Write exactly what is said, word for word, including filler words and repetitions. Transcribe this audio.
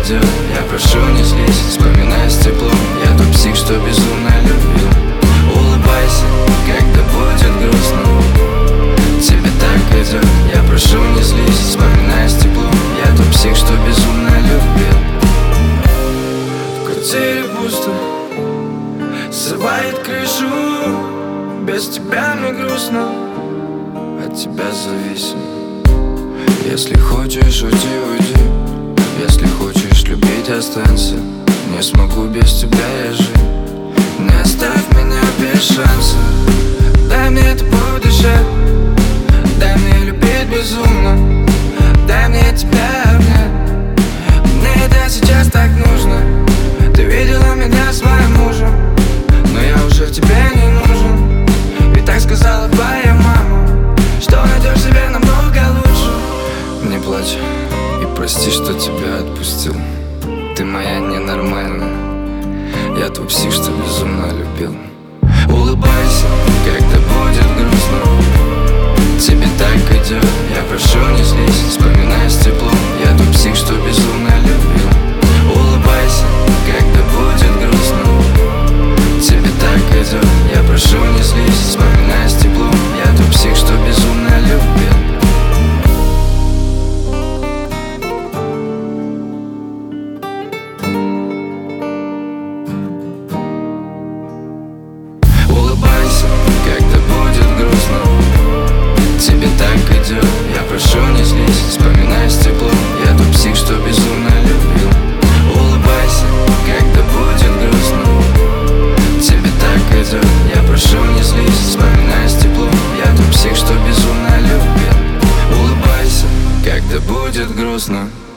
идет. Я прошу, не злись, вспоминай с теплом. Я тот псих, что безумно любил. Улыбайся, когда будет грустно. Тебе так идет. Я прошу, не злись, вспоминай с теплом. Я тот псих, что безумно любил. В квартире пусто, срывает крышу. Без тебя мне грустно, от тебя зависим. Если хочешь уйти, уйди. Если хочешь любить, останься. Не смогу без тебя я жить. Не оставь меня без шанса. Дай мне тобой дышать. Дай мне любить безумно. Дай мне тебя обнять. Мне это сейчас так нужно. Ты видела меня с моим мужем, но я уже тебе не нужен. Ведь так сказала твоя мама, что найдешь себе намного лучше. Не плачь и прости, что тебя отпустил. Ты моя ненормальная. Я тот псих, что безумно любил. Улыбайся, когда будет грустно. Тебе так идет. Я прошу, не злись, вспоминай с теплом. Я тот псих, что безумно любил. Улыбайся, когда будет грустно. Тебе так идет. Я прошу, не злись, вспоминай с теплом. Я тот псих, что безумно любил. Улыбайся, когда будет грустно. Тебе так идет. Я прошу, не злись, вспоминай с теплом. Я тот псих, что безумно любил. Улыбайся, когда будет грустно. Тебе так идет. Я прошу, не злись, вспоминай с теплом. Я тот псих, что безумно любил. Улыбайся, когда будет грустно.